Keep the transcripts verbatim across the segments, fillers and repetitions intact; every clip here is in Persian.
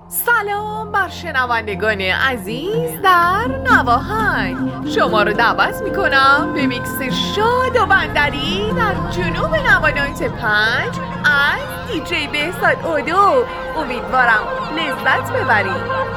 سلام بر شنوندگان عزیز در نواهنگ. شما رو دعوت میکنم به میکس شاد و بندری در جنوب نود و نه و پنج از دیجی بهزاد اودو. امیدوارم لذت ببرید.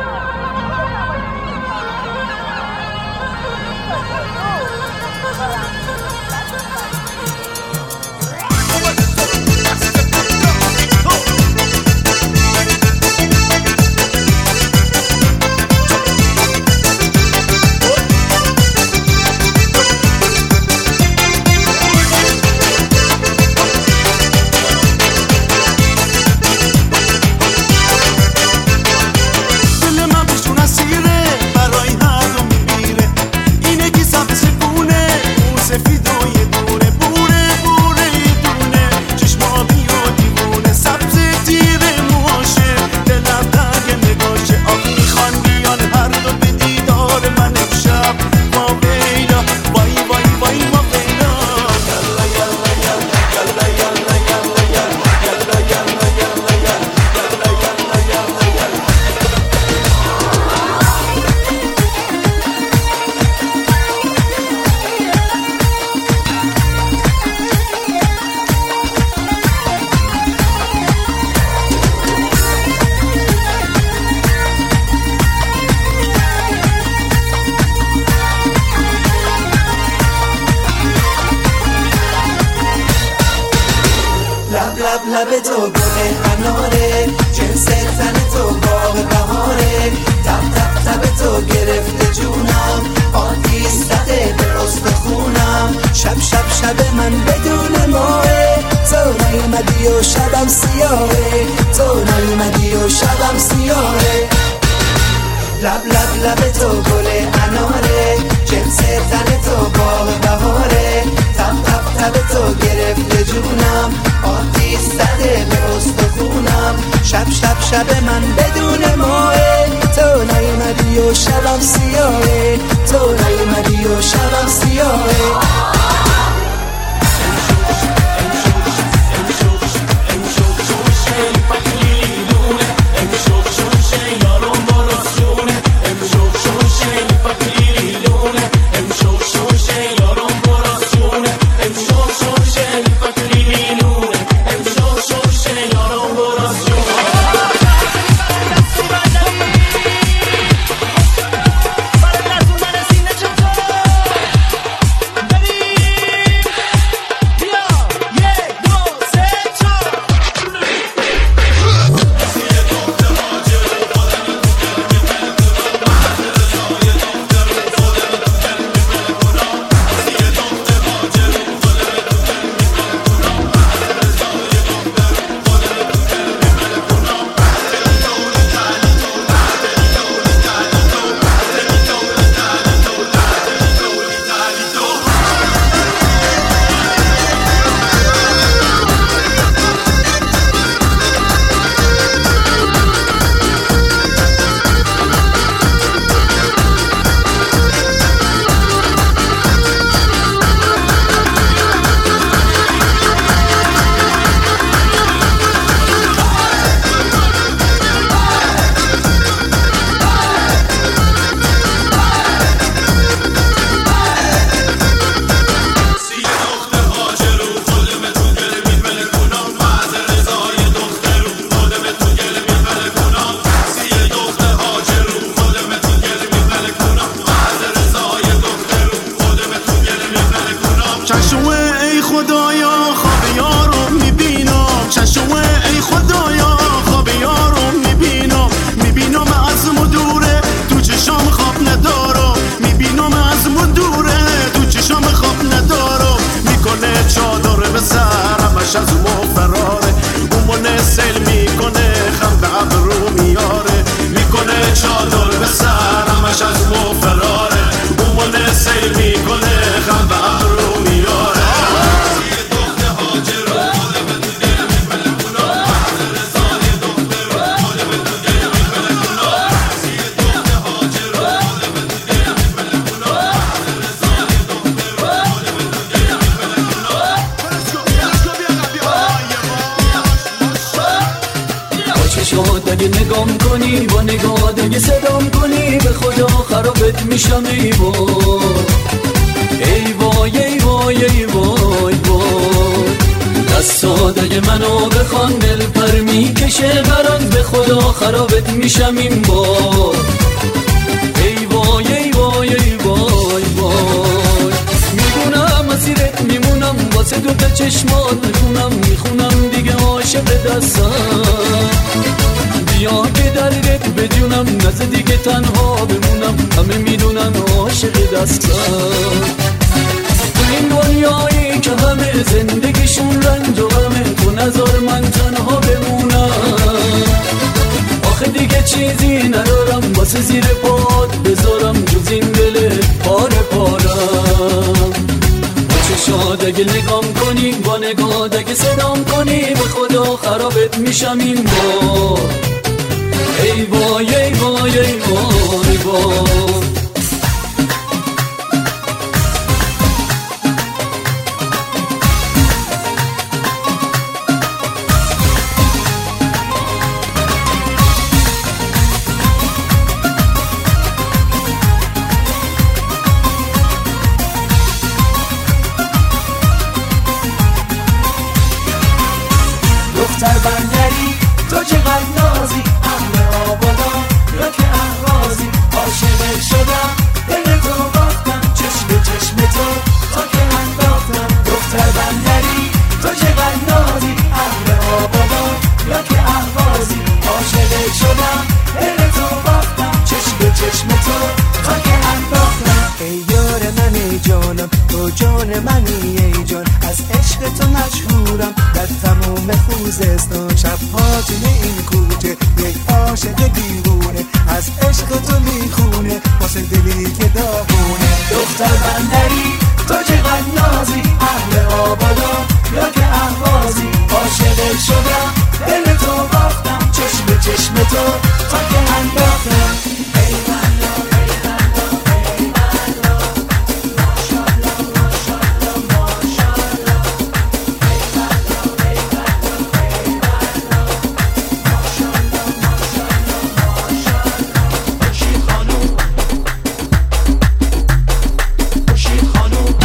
لب تو گل اناره، جنس تن تو باغ بهاره، تب تب تب تو گرفته جونم، آتیش زده به استخونم. شب شب شب من بدون ماه، تو نیومدی و شبم سیاهه، تو نیومدی و شبم سیاهه. لب لب لب تو گل اناره، جنس تن تو باغ بهاره، تب تب تب تو گرفته جونم، آتیش زده به استخونم. شب شب شب من بدون ماه، تو نیومدی و شبم سیاهه، تو نیومدی و شبم سیاهه. چشات اگه نگام کنی با نگات اگه صدام کنی به خدا خرابت میشم ای وای ای وای ای وای ای وای وای دستات اگه منو بخوان دل پر میکشه بران به خدا خرابت میشم این بار ای وای ای وای ای وای وای میدونم مسیرت میمونم واسه دوتا چشمات میخونم میخونم دیگه عاشق دستم بیا که دردت بدونم نزد دیگه تنها بمونم همه میدونن عاشق دستم تو این دنیایی که همه زندگیشون رنج و غمه تو نذار من تنها بمونم آخه دیگه چیزی ندارم واسه زیر پات بذارم جز این دل پاره پارم با چشات اگه نگام کنی با نگات اگه صدام کنی به خدا خرابت میشم این بار ای وای ای وای ای وای وای دختر بندری تو چقدر نازی اهل آبادا یا که اهرازی عاشقت شدم دل تو باختم چشم به چشم تو تا که انداختم دختر بندری تو چقدر نازی اهل آبادا یا که اهرازی عاشقت شدم دل تو باختم چشم به چشم تو تا که انداختم ای یار من ای جانم تو جان منی ای جان از عشق تو مشهورم در تمام خوزستان شب‌ها توی این کوچه یک عاشق دیوونه از عشق تو میخونه واسه دلی که داغونه دختر بندری تو چقدر نازی اهل آبادا یا که اهوازی عاشقت شدم دل تو باختم چشم به چشم تو تا که انداختم ای والله ای والله ای والله ماشاءالله ماشاءالله ماشاءالله ای والله ای والله ای والله ماشاءالله ماشاءالله ماشاءالله خوشی خانوم خوشی خانوم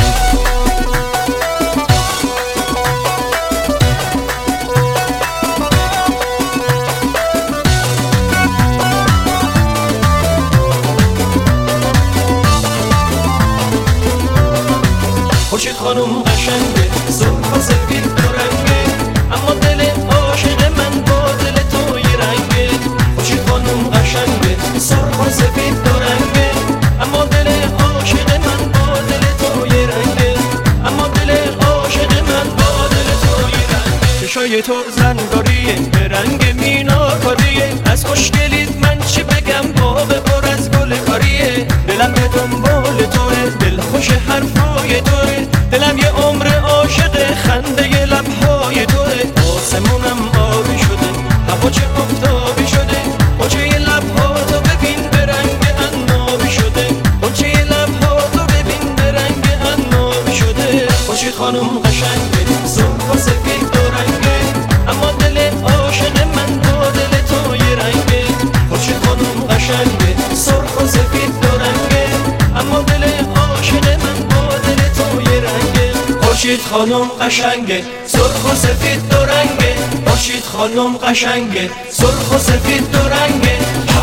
خوشی خانوم قشنگه سرخ و سفید و رنگه اما دل عاشق من با دل تو یه رنگه خوشی خانوم قشنگه سرخ و سفید و رنگه اما دل عاشق من با دل تو یه رنگه اما دل عاشق من با دل تو یه رنگه چشای تو زنگاریه به رنگ میناکاریه از خوشگلیت من چی بگم باغ پر از گل کاریه دلم به دنبال توه دل خوش حرفای توه دلم یه عمر عاشق خنده لبهای توه آسمونم آبی شده هوا چه آفتابی شده قنچه لبها تو ببین به رنگ عنابی شده قنچه لبها تو ببین به رنگ عنابی شده خوشی خانوم قشنگه سرخ و سفید و رنگه اما دل عاشق من با دل تو یه رنگه خوشی خانوم قشنگه سرخ و سفید و رنگه اما دل عاشق من با دل تو یه رنگه خورشید خانم قشنگه سرخ و سفید دو رنگه خورشید خانم قشنگه سرخ و سفید دو رنگه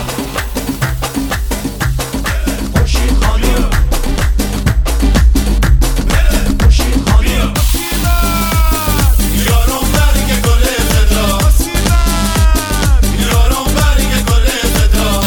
خورشید خانم خورشید خانم یارم برگ گل صدا یارم برگ گل صدا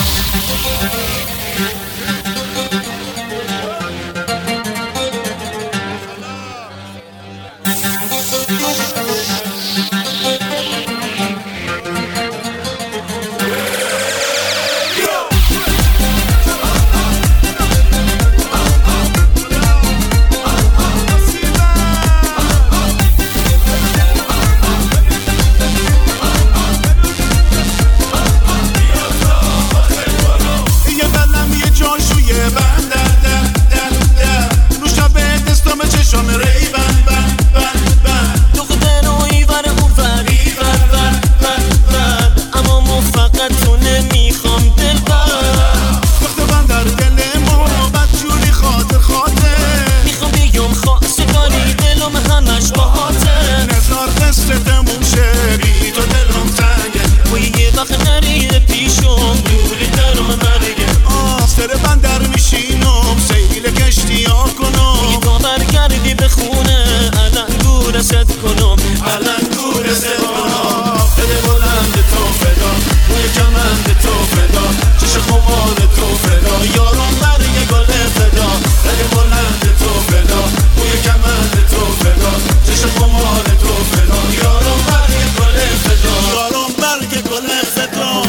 گل زدان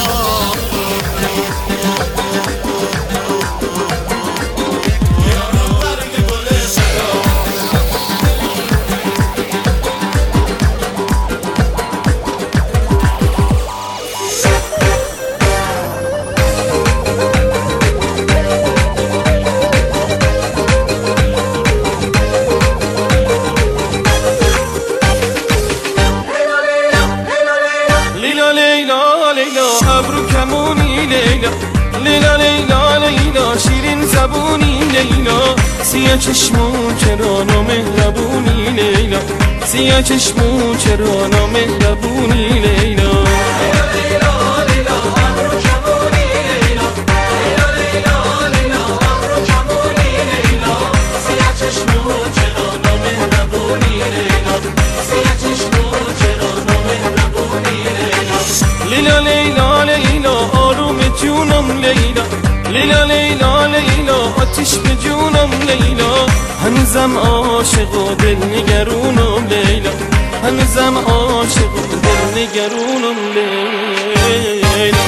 لیلا لیلا لیلا شیرین زبونی لیلا سیاه چشمون چرا نامهربونی لیلا سیاه چشمون چرا نامهربونی لیلا لیلا لیلا لیلا آروم جونم لیلا لیلا لیلا لیلا آتیش به جونم لیلا هنوزم عاشق و دل نگرونم لیلا هنوزم عاشق و دل نگرونم لیلا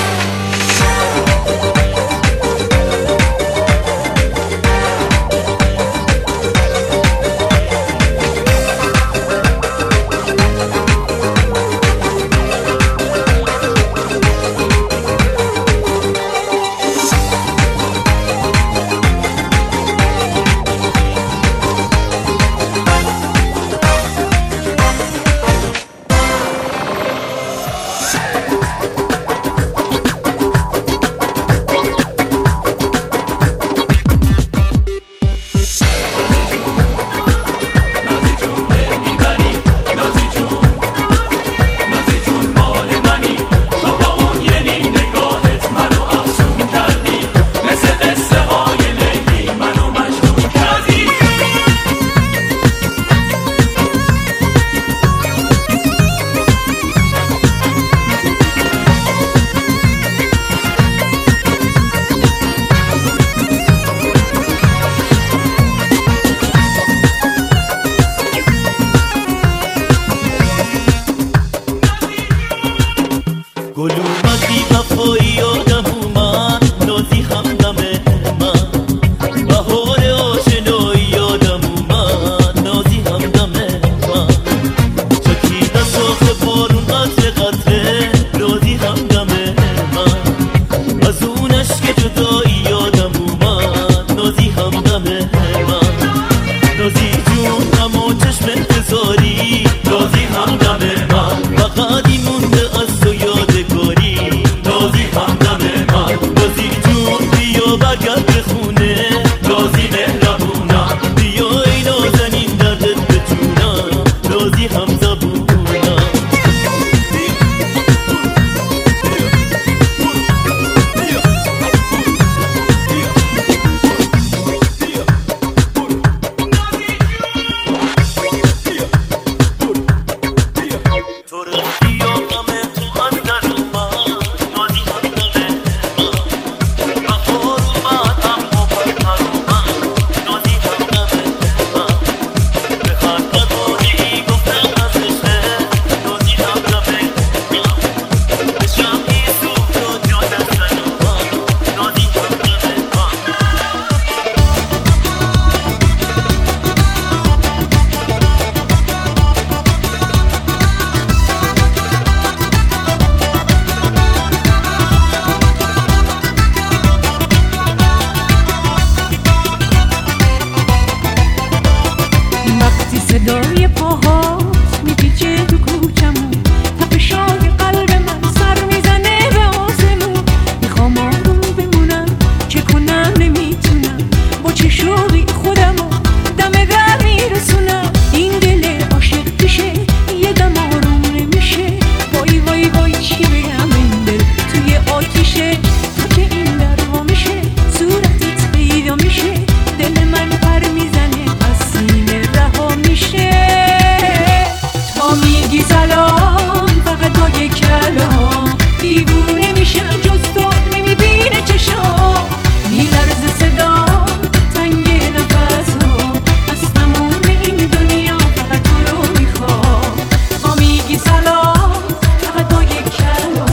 سلام فقط با یک کلام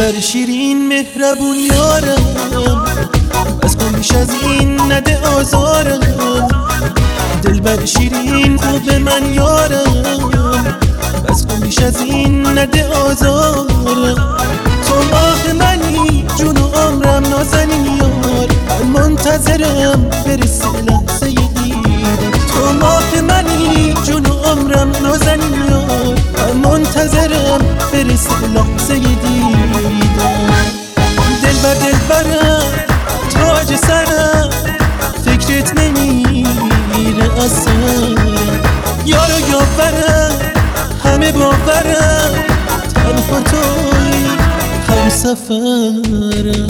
دلبر شیرین مهربون یارم، بس کن بیش از این نده آزارم. دلبر شیرین خوب من یارم، بس کن بیش از این نده آزارم. تو ماه منی جون و عمرم نازنین یار، من منتظرم برسه لحظه دیدم. تو ماه منی جون و عمرم نازنین یار، من منتظرم برسه لحظه دیدم. دلبر دلبرم تاج سرم، فکرت نمیره از سرم. یارو یاورم همه باورم، تنها توی هم سفرم.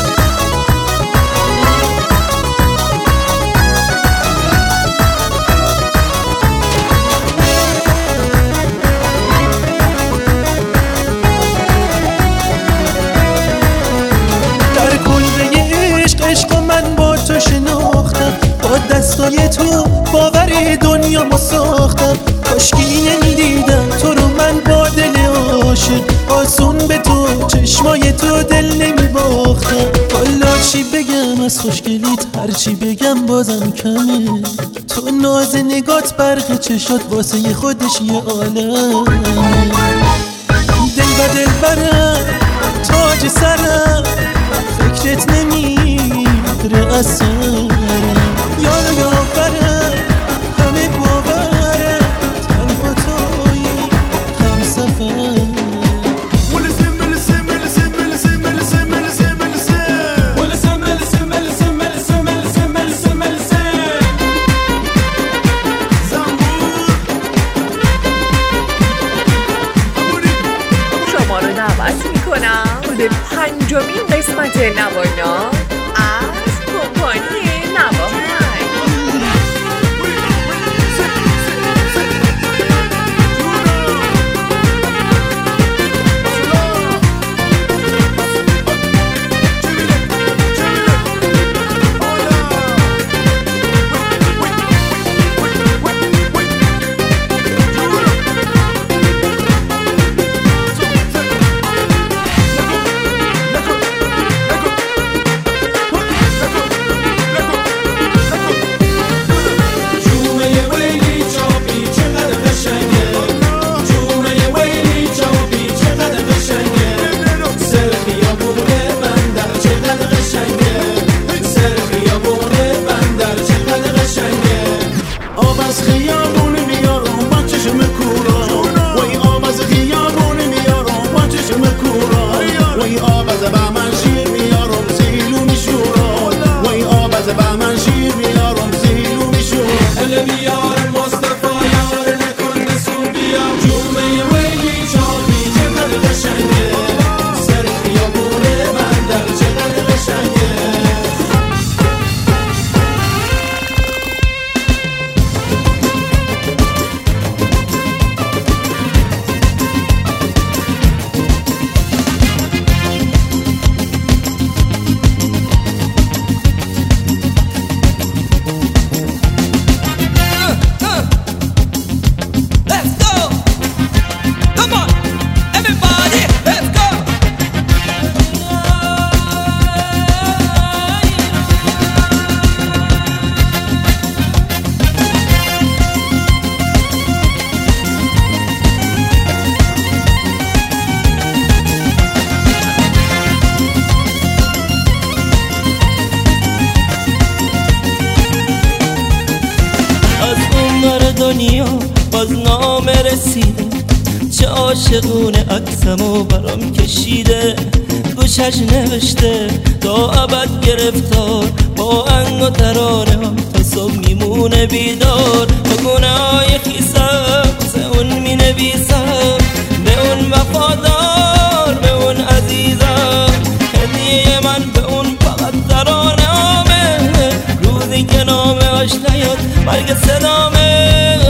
در کلبه عشق عشق من با تو شناختم، با دستای تو باور دنیا ساختم. کاشکی نمیدیدم تو رو من با دل عاشق، آسون به تو چشمای تو دل نمیباختم. والا چی بگم از خوشگلیت، هرچی بگم بازم کمه. تو ناز نگات برق چشات واسه خودش یه عالمه. دل و دل برم تاج سرم، فکرت نمیره از سرم. یارو یاورم همه باورم، تنها توی هم سفرم. شما رو دعوت میکنم به پنجمین قسمت نوانا از کمپانی نواهنگ. دنیا باز نامه رسیده، چه عاشقونه عکسمو برام کشیده. گوشش نوشته تا ابد گرفتار، با انگ و ترانه ها تا صبح میمونه بیدار. با گونه های خیسم واسه اون می نویسم، به اون وفادار به اون عزیزم. هدیه من به اون فقط ترانه هامه، روزی که نامه هاش نیاد برگ صدامه.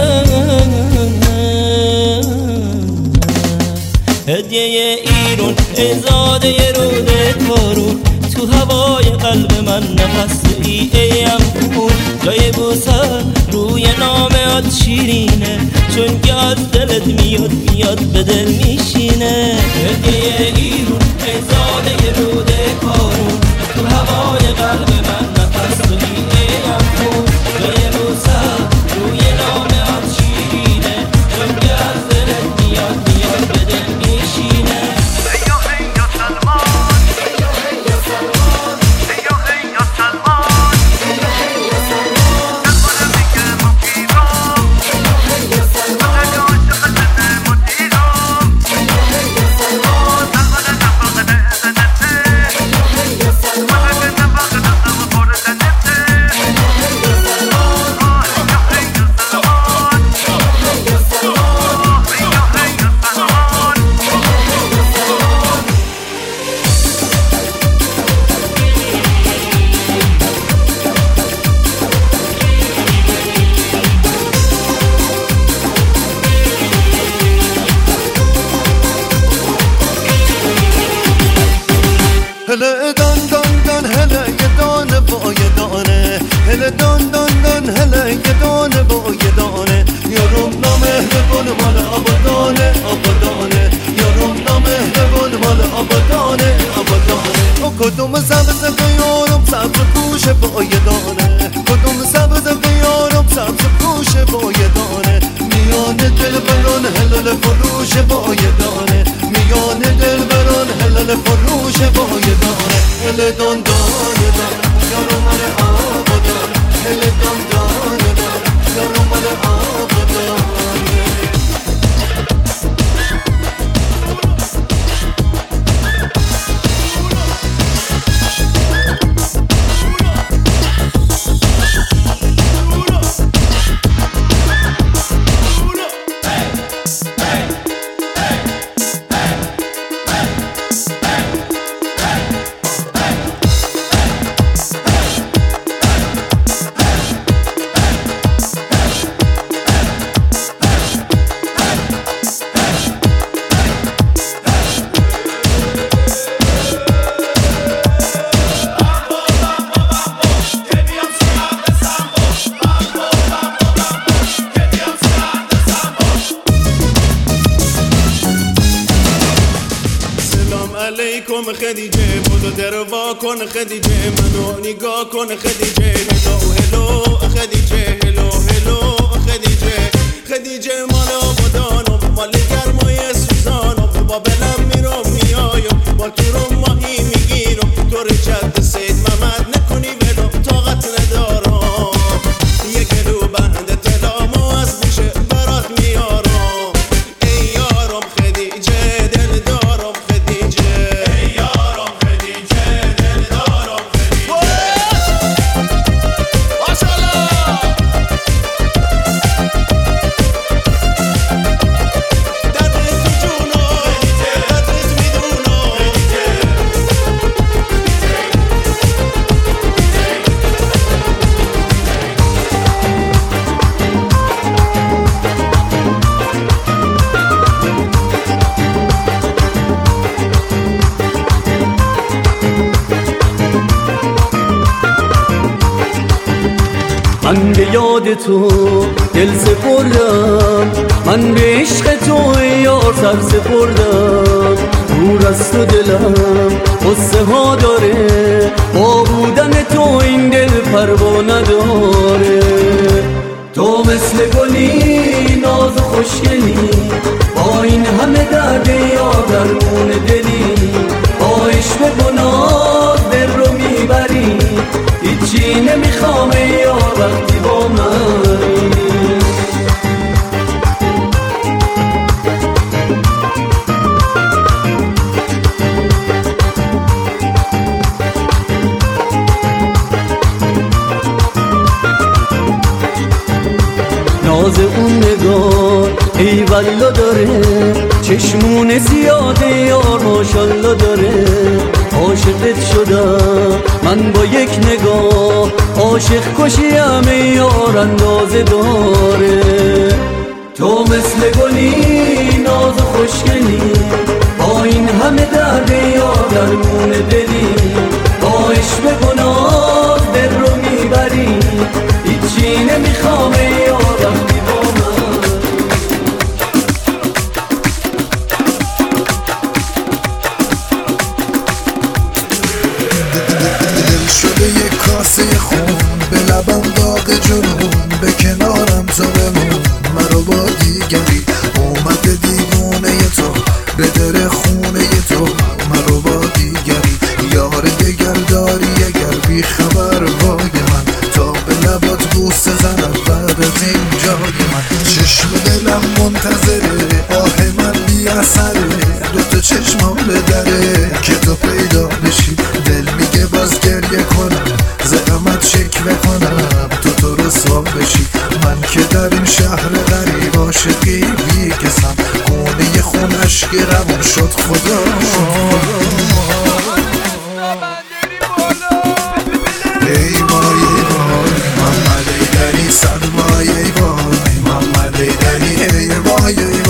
هدیه ایرون ازاده رود تارون، تو هوای قلب من نفس ای ایم خون. جای بوسن روی نامهات شیرینه، چون که از دلت میاد میاد به دل میشینه. هدیه ایرون ای زاده روده کارون، تو هوای قلب من نفس داری ای افغون. جای موسا روی نامهات شیرینه، چون که از دلت میاد میاد به دل میشینه. هله دان دان دان هله یه دانه با یه دانه، هله دان دان دان هله یه دانه با یه دانه. یارم نامهربان مال آبادانه آبادانه، یارم نامهربان مال آبادانه آبادانه. او کدوم سبز که یارم سبز پوشه با یه دانه، کدوم سبز که یارم سبز پوشه با یه دانه. میان دل بران هلال فروش با یه دانه، میان دل بران هلال فروش با یه دانه. هل دان دان دان یارو مال آبادان، هل دان دان دان یارو مال آبادان. علیکم خدیجه، بودو در وا کن خدیجه، منو نگاه کن خدیجه. هلو هلو خدیجه، هلو هلو خدیجه. خدیجه مال آبادانم، مال گرمای سوزانم. با بلم میرم میایم، با تو رو ماهی میگیرم. تو رجد سید محمد نکنی ولو، طاقت ندارم. یه گلو بند تلامو از بوشه برات میارم. ای یارم خدیجه دل دارم خدیجه. من به یاد تو دل سپردم، من به عشق تو یار سر سپردم. دور از تو دلم قصه ها داره، با بودن تو این دل پروا نداره. تو مثل گلی ناز و خوشگلی، با این همه درد یا درمون دلی. با عشق گناه دل رو میبری، هیچی نمیخوام یا وقتی با منی. ناز اون نگاه ای والا داره، چشمون زیاده یار ماشالله داره. عاشقت شدم من با یک نگاه، عاشق کشیم یار اندازه داره. تو مثل گلی ناز و خوشگلی، با این همه درد یار درمون دلی. با عشق گناه دل رو میبری، هیچی نمیخوام شده یک کاسه خون به لبم داغ جنون به کنارم تو بمون مرا با دیگری اومده دیوونه تو به در خونه تو مرا با دیگری یار دگر داری اگر بی خبر وای من تا به لبات بوسه زنم بعد از این جای من چشم دلم منتظره آه من بی اثره دوتا چشمام به دره که تو پیدا بشی دل میگه باز گریه کنم زحمت شکوه کنم تو تو رسوا بشی من که در این شهر غریب عاشقی بی کسم خونه خونش که روان شد خدا ای وای ای وای محمد ایدری صد وای ای وای محمد ایدری ای وای ای